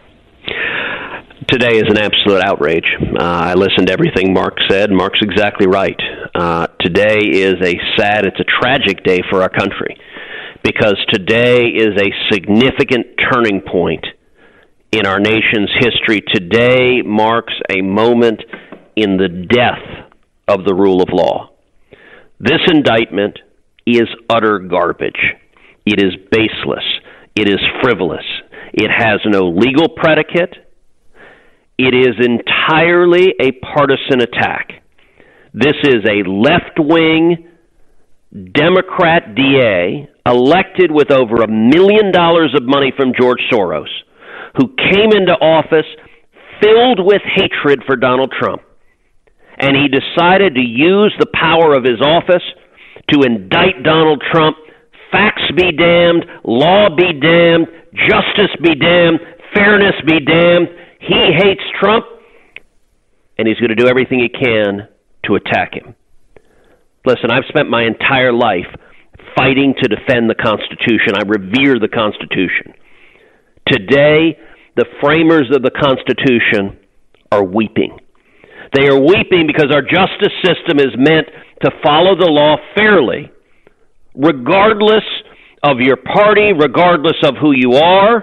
Today is an absolute outrage. I listened to everything Mark said. Mark's exactly right. Today is it's a tragic day for our country, because today is a significant turning point in our nation's history. Today marks a moment in the death of the rule of law. This indictment is utter garbage. It is baseless. It is frivolous. It has no legal predicate. It is entirely a partisan attack. This is a left-wing Democrat DA elected with over $1 million of money from George Soros, who came into office filled with hatred for Donald Trump. And he decided to use the power of his office to indict Donald Trump. Facts be damned, law be damned, justice be damned, fairness be damned. He hates Trump, and he's going to do everything he can to attack him. Listen, I've spent my entire life fighting to defend the Constitution. I revere the Constitution. Today, the framers of the Constitution are weeping. They are weeping because our justice system is meant to follow the law fairly, regardless of your party, regardless of who you are.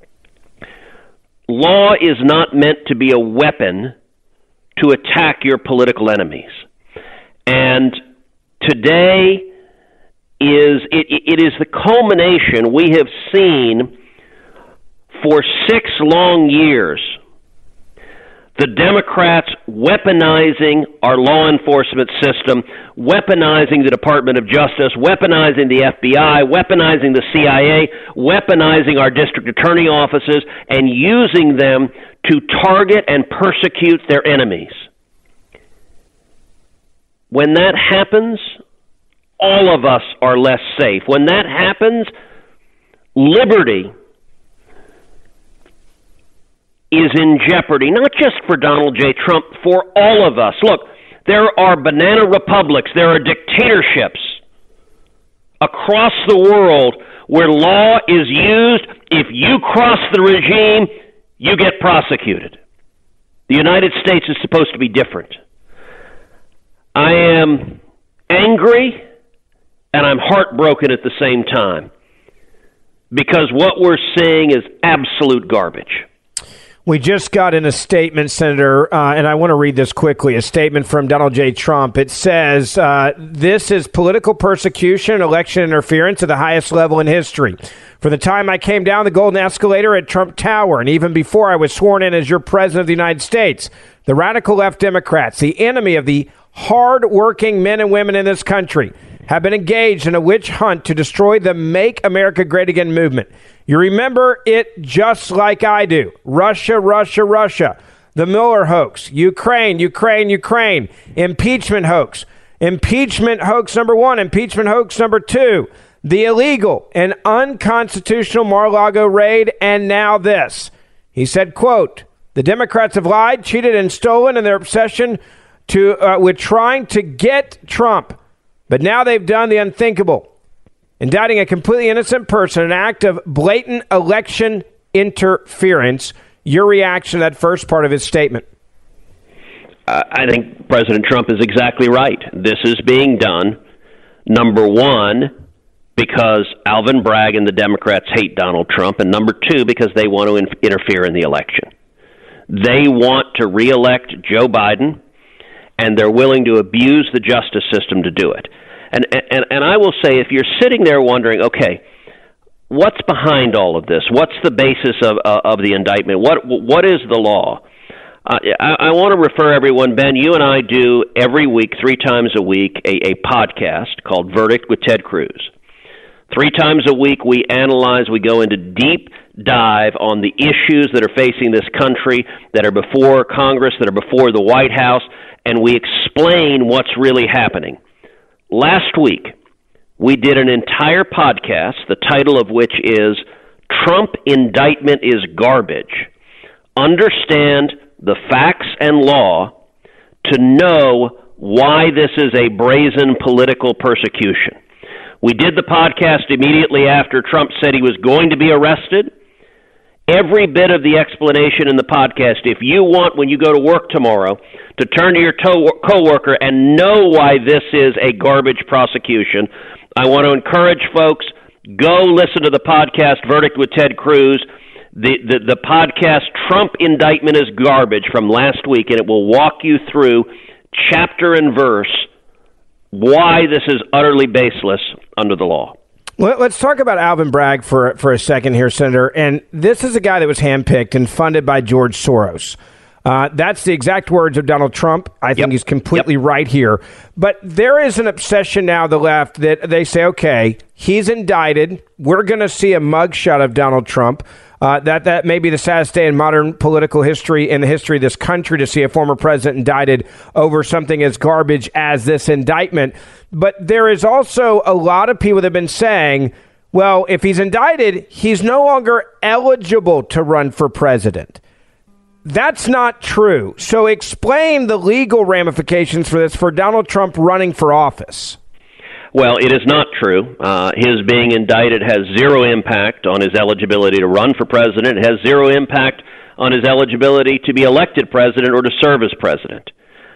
Law is not meant to be a weapon to attack your political enemies. And today it is the culmination. We have seen for 6 long years the Democrats weaponizing our law enforcement system, weaponizing the Department of Justice, weaponizing the FBI, weaponizing the CIA, weaponizing our district attorney offices, and using them to target and persecute their enemies. When that happens, all of us are less safe. When that happens, liberty is in jeopardy, not just for Donald J. Trump, for all of us. Look, there are banana republics, there are dictatorships across the world where law is used. If you cross the regime, you get prosecuted. The United States is supposed to be different. I am angry and I'm heartbroken at the same time, because what we're seeing is absolute garbage. We just got in a statement, Senator, and I want to read this quickly, a statement from Donald J. Trump. It says, this is political persecution and election interference at the highest level in history. For the time I came down the golden escalator at Trump Tower, and even before I was sworn in as your president of the United States, the radical left Democrats, the enemy of the hard-working men and women in this country, have been engaged in a witch hunt to destroy the Make America Great Again movement. You remember it just like I do. Russia, Russia, Russia. The Mueller hoax. Ukraine, Ukraine, Ukraine. Impeachment hoax. Impeachment hoax number 1. Impeachment hoax number 2. The illegal and unconstitutional Mar-a-Lago raid. And now this. He said, quote, the Democrats have lied, cheated, and stolen in their obsession with trying to get Trump. But now they've done the unthinkable. Indicting a completely innocent person, an act of blatant election interference. Your reaction to that first part of his statement? I think President Trump is exactly right. This is being done, number one, because Alvin Bragg and the Democrats hate Donald Trump, and number two, because they want to interfere in the election. They want to reelect Joe Biden, and they're willing to abuse the justice system to do it. And I will say, if you're sitting there wondering, okay, what's behind all of this? What's the basis of the indictment? What is the law? I want to refer everyone, Ben, you and I do every week, 3 times a week, a podcast called Verdict with Ted Cruz. 3 times a week we analyze, we go into deep dive on the issues that are facing this country, that are before Congress, that are before the White House, and we explain what's really happening. Last week, we did an entire podcast, the title of which is Trump Indictment is Garbage. Understand the facts and law to know why this is a brazen political persecution. We did the podcast immediately after Trump said he was going to be arrested. Every bit of the explanation in the podcast, if you want, when you go to work tomorrow, to turn to your coworker and know why this is a garbage prosecution, I want to encourage folks, go listen to the podcast Verdict with Ted Cruz, the podcast Trump Indictment is Garbage from last week, and it will walk you through chapter and verse why this is utterly baseless under the law. Let's talk about Alvin Bragg for a second here, Senator. And this is a guy that was handpicked and funded by George Soros. That's the exact words of Donald Trump. I think he's completely right here. But there is an obsession now, the left, that they say, okay, he's indicted. We're going to see a mugshot of Donald Trump. That may be the saddest day in modern political history, in the history of this country, to see a former president indicted over something as garbage as this indictment. But there is also a lot of people that have been saying, well, if he's indicted, he's no longer eligible to run for president. That's not true. So explain the legal ramifications for this, for Donald Trump running for office. Well, it is not true. His being indicted has zero impact on his eligibility to run for president. It has zero impact on his eligibility to be elected president or to serve as president.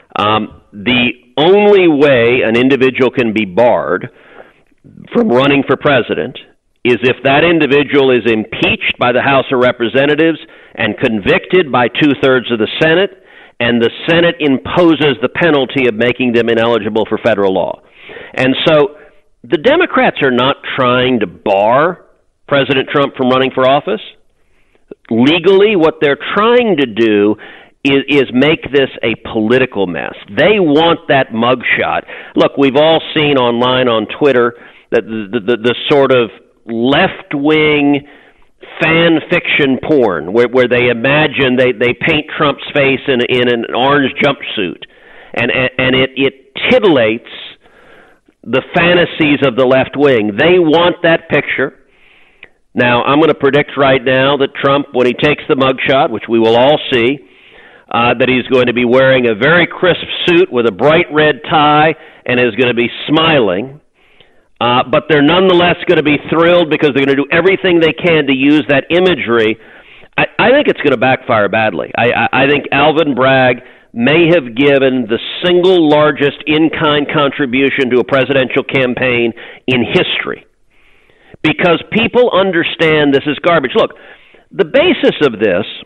The only way an individual can be barred from running for president is if that individual is impeached by the House of Representatives and convicted by 2/3 of the Senate, and the Senate imposes the penalty of making them ineligible for federal law. And so the Democrats are not trying to bar President Trump from running for office. Legally, what they're trying to do is make this a political mess. They want that mugshot. Look, we've all seen online on Twitter that the sort of left-wing fan fiction porn where they imagine they paint Trump's face in an orange jumpsuit, and it titillates the fantasies of the left wing. They want that picture. Now, I'm going to predict right now that Trump, when he takes the mugshot, which we will all see, that he's going to be wearing a very crisp suit with a bright red tie and is going to be smiling. But they're nonetheless going to be thrilled because they're going to do everything they can to use that imagery. I think it's going to backfire badly. I think Alvin Bragg may have given the single largest in-kind contribution to a presidential campaign in history, because people understand this is garbage. Look, the basis of this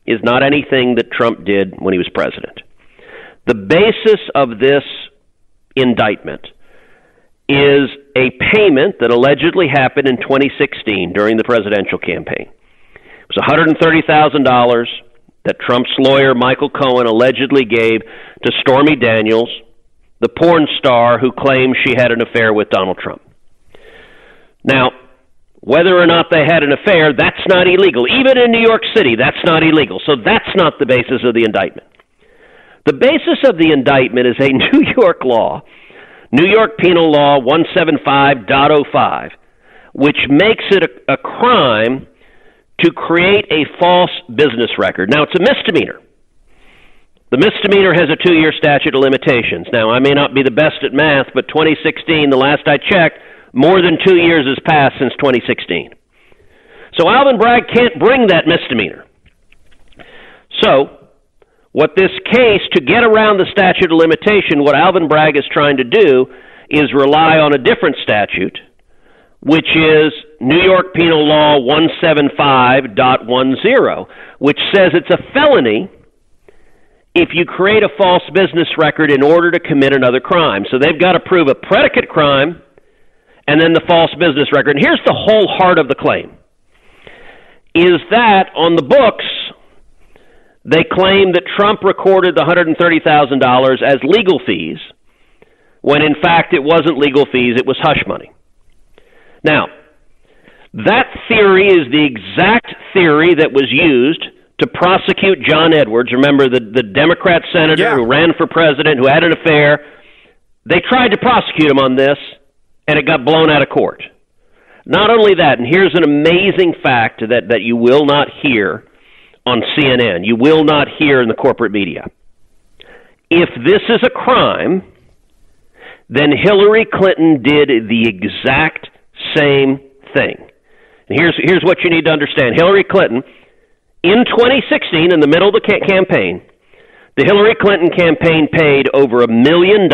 is not anything that Trump did when he was president. The basis of this indictment is a payment that allegedly happened in 2016 during the presidential campaign. It was $130,000 that Trump's lawyer, Michael Cohen, allegedly gave to Stormy Daniels, the porn star who claims she had an affair with Donald Trump. Now, whether or not they had an affair, that's not illegal. Even in New York City, that's not illegal. So that's not the basis of the indictment. The basis of the indictment is a New York law, New York Penal Law 175.05, which makes it a crime to create a false business record. Now, it's a misdemeanor. The misdemeanor has a 2-year statute of limitations. Now, I may not be the best at math, but 2016, the last I checked, more than 2 years has passed since 2016. So Alvin Bragg can't bring that misdemeanor. So what this case, to get around the statute of limitation, what Alvin Bragg is trying to do is rely on a different statute, which is New York Penal Law 175.10, which says it's a felony if you create a false business record in order to commit another crime. So they've got to prove a predicate crime and then the false business record. And here's the whole heart of the claim, is that on the books, they claim that Trump recorded the $130,000 as legal fees, when in fact it wasn't legal fees, it was hush money. Now, that theory is the exact theory that was used to prosecute John Edwards. Remember, the Democrat senator who ran for president, who had an affair. They tried to prosecute him on this, and it got blown out of court. Not only that, and here's an amazing fact that you will not hear on CNN, you will not hear in the corporate media. If this is a crime, then Hillary Clinton did the exact same thing. And here's what you need to understand. Hillary Clinton, in 2016, in the middle of the campaign, the Hillary Clinton campaign paid over $1 million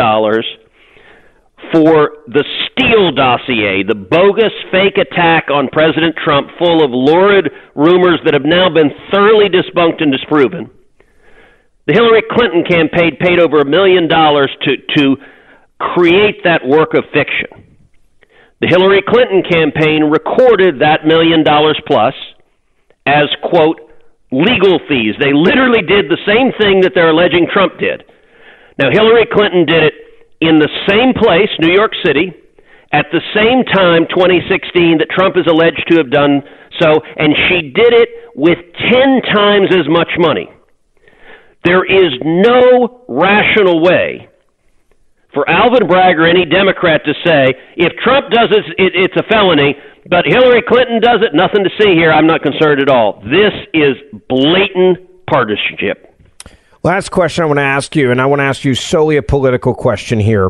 for the Steele dossier, the bogus fake attack on President Trump, full of lurid rumors that have now been thoroughly debunked and disproven. The Hillary Clinton campaign paid over $1 million to create that work of fiction. The Hillary Clinton campaign recorded that $1 million plus as, quote, legal fees. They literally did the same thing that they're alleging Trump did. Now, Hillary Clinton did it in the same place, New York City, at the same time, 2016, that Trump is alleged to have done so, and she did it with 10 times as much money. There is no rational way for Alvin Bragg or any Democrat to say, if Trump does it, it's a felony, but Hillary Clinton does it, nothing to see here, I'm not concerned at all. This is blatant partisanship. Last question I want to ask you, and I want to ask you solely a political question here.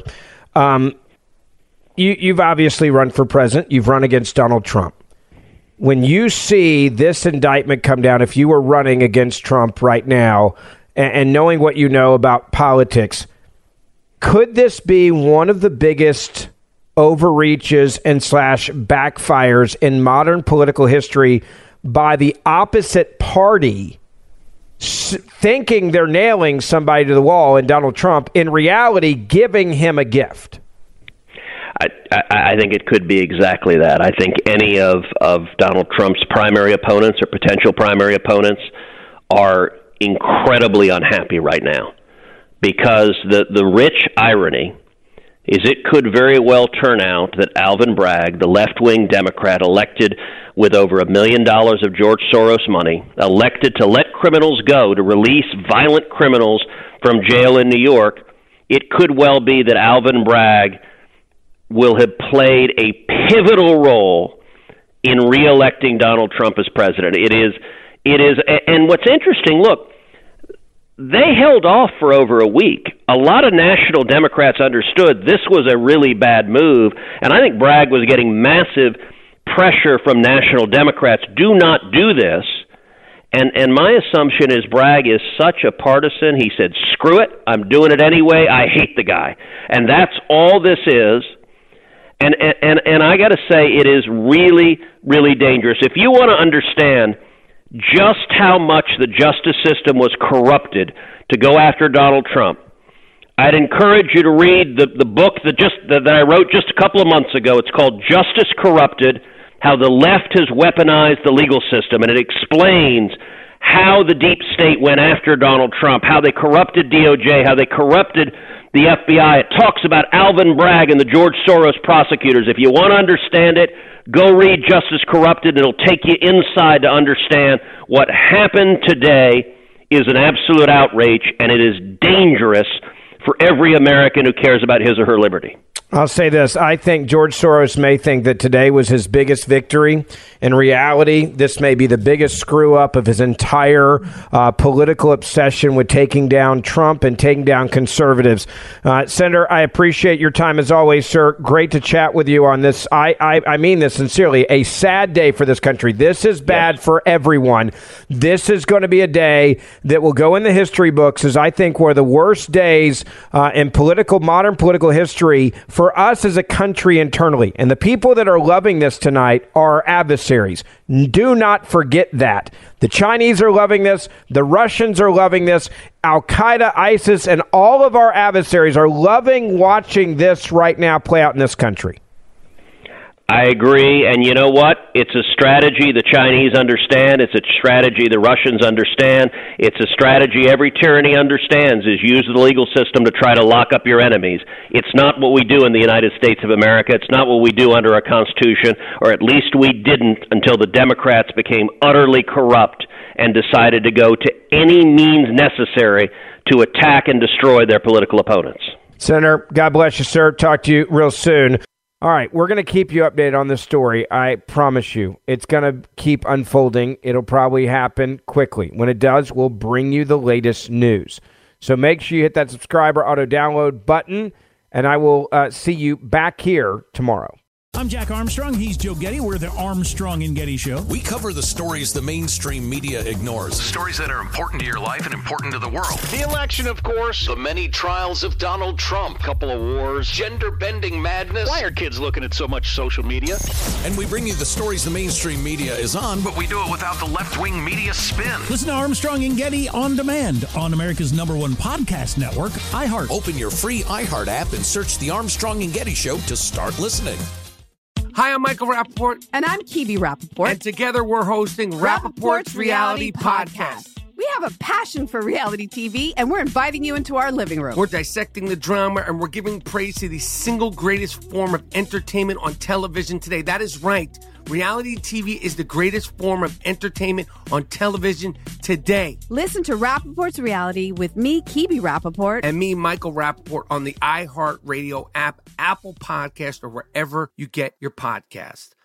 You've obviously run for president. You've run against Donald Trump. When you see this indictment come down, if you were running against Trump right now, and knowing what you know about politics, could this be one of the biggest overreaches and / backfires in modern political history by the opposite party thinking they're nailing somebody to the wall in Donald Trump, in reality giving him a gift? I think it could be exactly that. I think any of Donald Trump's primary opponents or potential primary opponents are incredibly unhappy right now, because the rich irony is it could very well turn out that Alvin Bragg, the left-wing Democrat elected with over $1 million of George Soros money, elected to let criminals go, to release violent criminals from jail in New York, it could well be that Alvin Bragg will have played a pivotal role in re-electing Donald Trump as president. It is, and what's interesting, look, they held off for over a week. A lot of national Democrats understood this was a really bad move, and I think Bragg was getting massive pressure from national Democrats. Do not do this. And my assumption is Bragg is such a partisan. He said, screw it, I'm doing it anyway. I hate the guy. And that's all this is. And I got to say, it is really, really dangerous. If you want to understand just how much the justice system was corrupted to go after Donald Trump, I'd encourage you to read the book that I wrote just a couple of months ago. It's called Justice Corrupted, How the Left Has Weaponized the Legal System, and it explains how the deep state went after Donald Trump, how they corrupted DOJ, how they corrupted the FBI. It talks about Alvin Bragg and the George Soros prosecutors. If you want to understand it, go read Justice Corrupted. It'll take you inside to understand what happened today is an absolute outrage, and it is dangerous for every American who cares about his or her liberty. I'll say this. I think George Soros may think that today was his biggest victory. In reality, this may be the biggest screw-up of his entire political obsession with taking down Trump and taking down conservatives. Senator, I appreciate your time as always, sir. Great to chat with you on this. I mean this sincerely. A sad day for this country. This is bad for everyone. This is going to be a day that will go in the history books as I think were the worst days in modern political history for us as a country internally. And the people that are loving this tonight are adversaries. Do not forget that. The Chinese are loving this. The Russians are loving this. Al-Qaeda, ISIS, and all of our adversaries are loving watching this right now play out in this country. I agree, and you know what? It's a strategy the Chinese understand. It's a strategy the Russians understand. It's a strategy every tyranny understands, is use the legal system to try to lock up your enemies. It's not what we do in the United States of America. It's not what we do under our Constitution, or at least we didn't until the Democrats became utterly corrupt and decided to go to any means necessary to attack and destroy their political opponents. Senator, God bless you, sir. Talk to you real soon. All right, we're going to keep you updated on this story. I promise you. It's going to keep unfolding. It'll probably happen quickly. When it does, we'll bring you the latest news. So make sure you hit that subscribe or auto-download button, and I will see you back here tomorrow. I'm Jack Armstrong. He's Joe Getty. We're the Armstrong and Getty Show. We cover the stories the mainstream media ignores. Stories that are important to your life and important to the world. The election, of course. The many trials of Donald Trump. Couple of wars. Gender-bending madness. Why are kids looking at so much social media? And we bring you the stories the mainstream media is on, but we do it without the left-wing media spin. Listen to Armstrong and Getty on demand on America's #1 podcast network, iHeart. Open your free iHeart app and search the Armstrong and Getty Show to start listening. Hi, I'm Michael Rappaport. And I'm Kibi Rappaport. And together we're hosting Rappaport's Reality Podcast. We have a passion for reality TV, and we're inviting you into our living room. We're dissecting the drama, and we're giving praise to the single greatest form of entertainment on television today. That is right. Reality TV is the greatest form of entertainment on television today. Listen to Rappaport's Reality with me, Kibi Rappaport. And me, Michael Rappaport, on the iHeartRadio app, Apple Podcast, or wherever you get your podcast.